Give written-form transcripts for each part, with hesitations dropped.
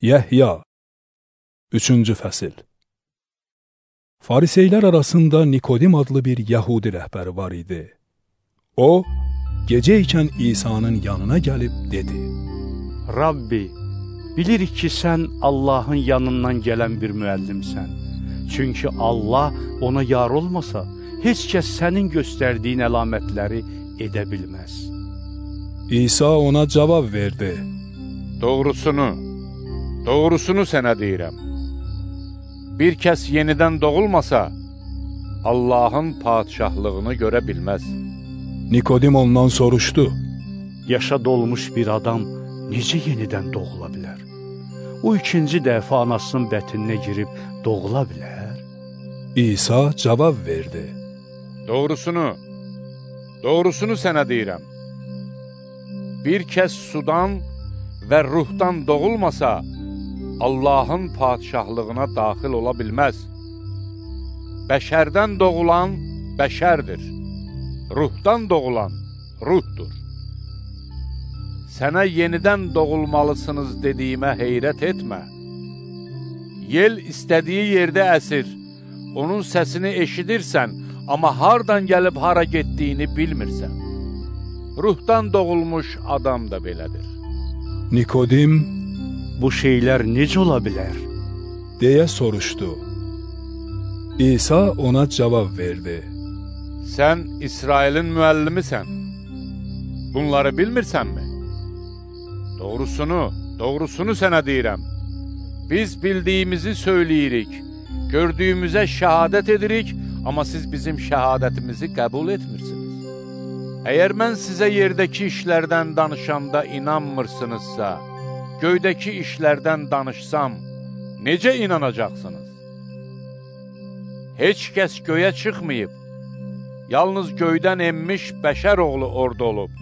Yəhya 3-cü fəsil. Fariseylər arasında Nikodim adlı bir Yəhudi rəhbəri var idi. O, gecə ikən İsa'nın yanına gəlib dedi: Rabbi, bilirik ki, sən Allahın yanından gələn bir müəllimsən. Çünki Allah ona yar olmasa, heç kəs sənin göstərdiyin əlamətləri edə bilməz. İsa ona cavab verdi: Doğrusunu sənə deyirəm. Bir kəs yenidən doğulmasa, Allahın padişahlığını görə bilməz. Nikodim ondan soruşdu: Yaşa dolmuş bir adam necə yenidən doğula bilər? O ikinci dəfə anasının bətininə girib doğula bilər? İsa cavab verdi: Doğrusunu sənə deyirəm. Bir kəs sudan və ruhdan doğulmasa, Allahın padişahlığına daxil ola bilməz. Bəşərdən doğulan bəşərdir, ruhdan doğulan ruhdur. Sənə yenidən doğulmalısınız dediyimə heyrət etmə. Yel istədiyi yerdə əsir, onun səsini eşidirsən, amma hardan gəlib hara getdiyini bilmirsən. Ruhdan doğulmuş adam da belədir. Nikodim, bu şeylər necə ola bilər? deyə soruşdu. İsa ona cavab verdi: Sən İsrailin müəllimisən. Bunları bilmirsənmi? Doğrusunu sənə deyirəm. Biz bildiyimizi söyləyirik, gördüyümüzə şəhadət edirik, amma siz bizim şəhadətimizi qəbul etmirsiniz. Əgər mən sizə yerdəki işlərdən danışanda inanmırsınızsa, göydəki işlərdən danışsam, necə inanacaqsınız? Heç kəs göyə çıxmayıb, yalnız göydən enmiş bəşər oğlu orada olub.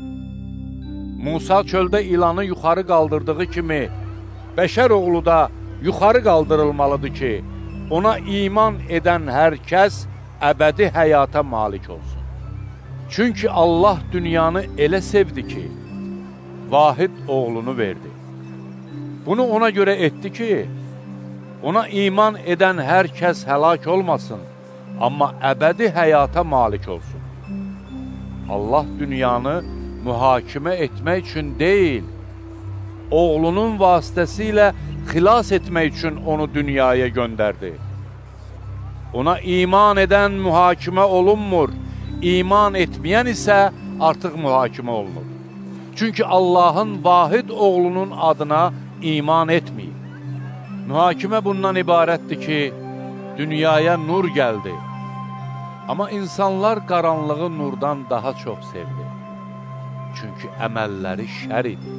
Musa çöldə ilanı yuxarı qaldırdığı kimi, bəşər oğlu da yuxarı qaldırılmalıdır ki, ona iman edən hər kəs əbədi həyata malik olsun. Çünki Allah dünyanı elə sevdi ki, vahid oğlunu verdi. Bunu ona görə etdi ki, ona iman edən hər kəs həlak olmasın, amma əbədi həyata malik olsun. Allah dünyanı mühakimə etmək üçün deyil, oğlunun vasitəsilə xilas etmək üçün onu dünyaya göndərdi. Ona iman edən mühakimə olunmur, iman etməyən isə artıq mühakimə olunur. Çünki Allahın vahid oğlunun adına iman etməyib. Mühakimə bundan ibarətdir ki, dünyaya nur gəldi. Amma insanlar qaranlığı nurdan daha çox sevdi. Çünki əməlləri şər idi.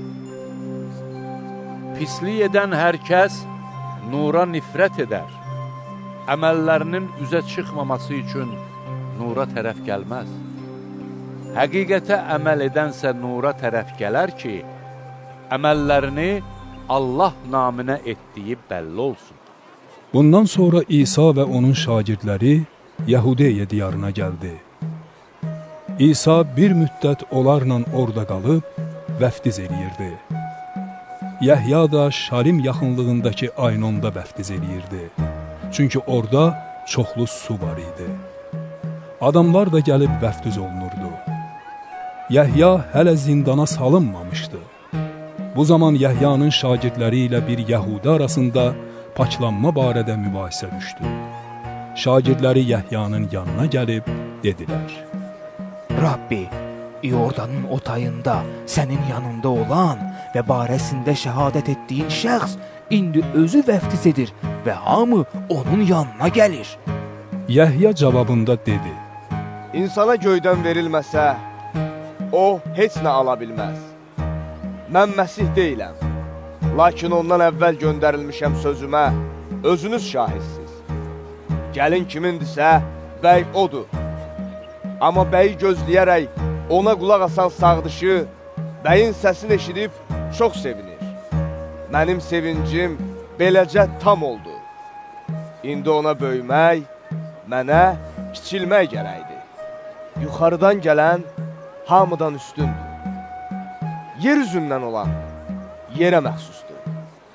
Pislik edən hər kəs nura nifrət edər. Əməllərinin üzə çıxmaması üçün nura tərəf gəlməz. Həqiqətə əməl edənsə nura tərəf gələr ki, əməllərini Allah naminə etdiyi bəlli olsun. Bundan sonra İsa və onun şagirdləri Yahudiya diyarına gəldi. İsa bir müddət onlarla orada qalıb vəftiz eləyirdi. Yəhya da Şalim yaxınlığındakı Aynonda vəftiz eləyirdi. Çünki orada çoxlu su var idi. Adamlar da gəlib vəftiz olunurdu. Yəhya hələ zindana salınmamışdı. Bu zaman Yəhyanın şagirdləri ilə bir Yəhudi arasında paklanma barədə mübahisə düşdü. Şagirdləri Yəhyanın yanına gəlib dedilər: Rabbi, İordanın o tayında sənin yanında olan və barəsində şəhadət etdiyin şəxs indi özü vəftiz edir və hamı onun yanına gəlir. Yəhya cavabında dedi: İnsana göydən verilməsə, o heç nə ala bilməz. Mən Məsih deyiləm, lakin ondan əvvəl göndərilmişəm sözümə, özünüz şahidsiniz. Gəlin kimindirsə, bəy odur. Amma bəyi gözləyərək ona qulaq asan sağdışı, bəyin səsini eşidib çox sevinir. Mənim sevincim beləcə tam oldu. İndi ona böyümək, mənə kiçilmək gərəkdir. Yuxarıdan gələn hamıdan üstündür. Yer üzündən olan yerə məxsusdur.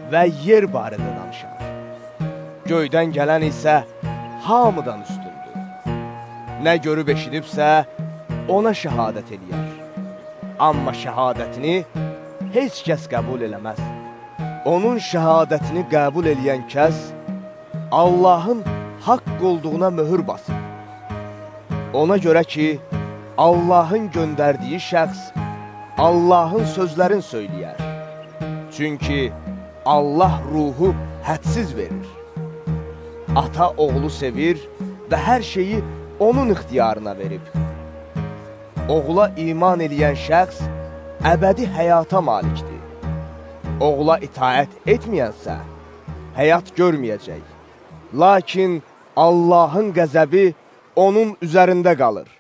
və yer barədə danışar. Göydən gələn isə hamıdan üstündür. Nə görüb eşidibsə, ona şəhadət eləyər. Amma şəhadətini heç kəs qəbul eləməz. Onun şəhadətini qəbul eləyən kəs Allahın haqq olduğuna möhür basır. Ona görə ki, Allahın göndərdiyi şəxs Allahın sözlərini söyləyər. Çünki Allah ruhu hədsiz verir. Ata oğlu sevir və hər şeyi onun ixtiyarına verib. Oğula iman eləyən şəxs əbədi həyata malikdir. Oğula itaət etməyənsə, həyat görməyəcək. Lakin Allahın qəzəbi onun üzərində qalır.